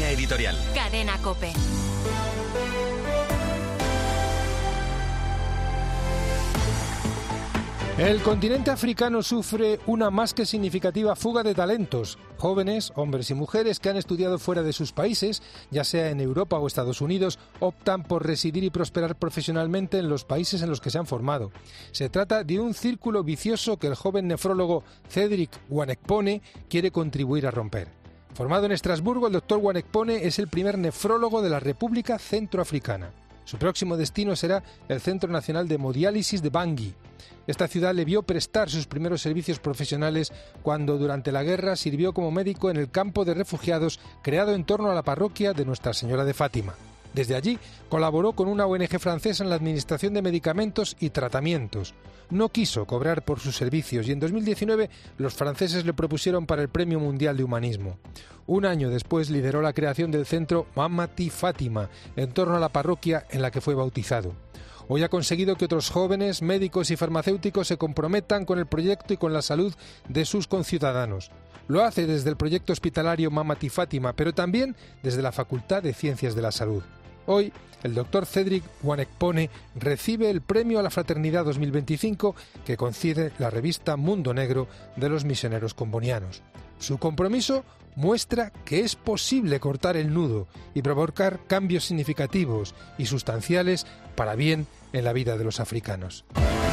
Línea editorial. Cadena COPE. El continente africano sufre una más que significativa fuga de talentos. Jóvenes, hombres y mujeres que han estudiado fuera de sus países, ya sea en Europa o Estados Unidos, optan por residir y prosperar profesionalmente en los países en los que se han formado. Se trata de un círculo vicioso que el joven nefrólogo Cedric Wanekpone quiere contribuir a romper. Formado en Estrasburgo, el doctor Wanekpone es el primer nefrólogo de la República Centroafricana. Su próximo destino será el Centro Nacional de Hemodiálisis de Bangui. Esta ciudad le vio prestar sus primeros servicios profesionales cuando durante la guerra sirvió como médico en el campo de refugiados creado en torno a la parroquia de Nuestra Señora de Fátima. Desde allí colaboró con una ONG francesa en la administración de medicamentos y tratamientos. No quiso cobrar por sus servicios y en 2019 los franceses le propusieron para el Premio Mundial de Humanismo. Un año después lideró la creación del centro Mamati Fátima en torno a la parroquia en la que fue bautizado. Hoy ha conseguido que otros jóvenes, médicos y farmacéuticos se comprometan con el proyecto y con la salud de sus conciudadanos. Lo hace desde el proyecto hospitalario Mamati Fátima, pero también desde la Facultad de Ciencias de la Salud. Hoy, el doctor Cedric Wanekpone recibe el Premio a la Fraternidad 2025 que concede la revista Mundo Negro de los misioneros combonianos. Su compromiso muestra que es posible cortar el nudo y provocar cambios significativos y sustanciales para bien en la vida de los africanos.